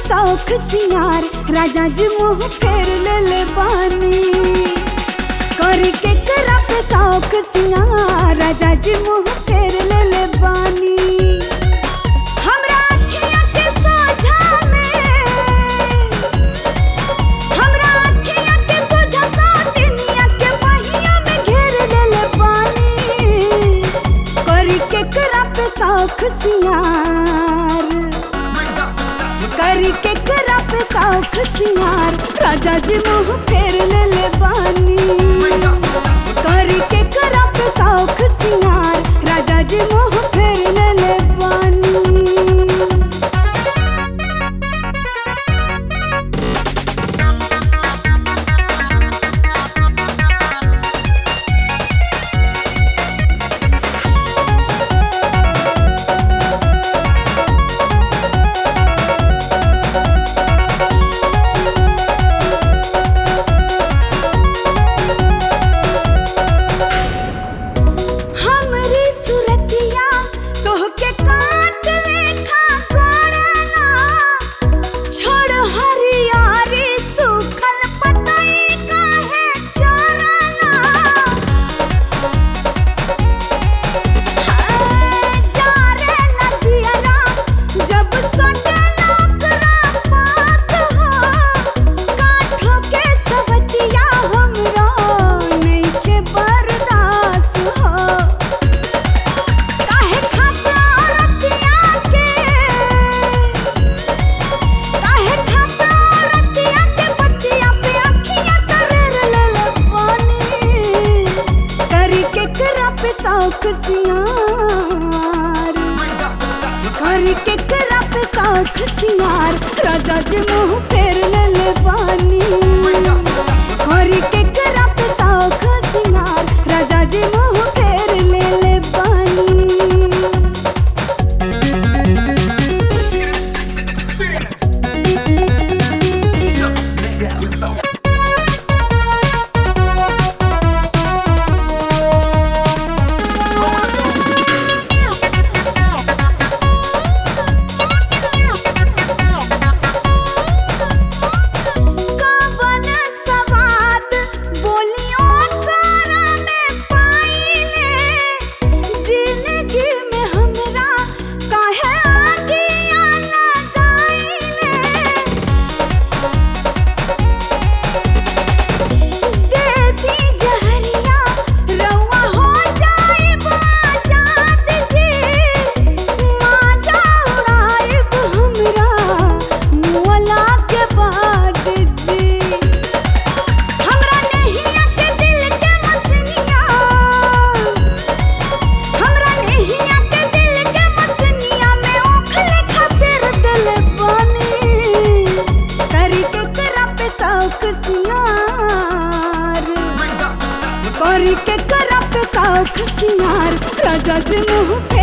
शौख सिंगार राजा जी मुँह फेर ले बानी। करके करा पे शौख सिंगार राजा जी मुँह फेर ले बानी। हमरा अखियाँ के सोझा में, हमरा अखियाँ के सोझा सातिनिया के बहिया में घेर ले बानी। करके करा पे शौख सिंगार, करके करा पे शौख सिंगार राजा जी मुँह फेर ले बानी। करके करा पे शौख सिंगार राजा जी मुँह फेर ले बानी। शौख सिंगार करके करा पे शौख सिंगार राजा जी मुँह फेर ले बानी। करके करा पे शौख सिंगार राजा जी मुँह फेर ले बानी। करके करा पे शौख सिंगार राजा जी मुँह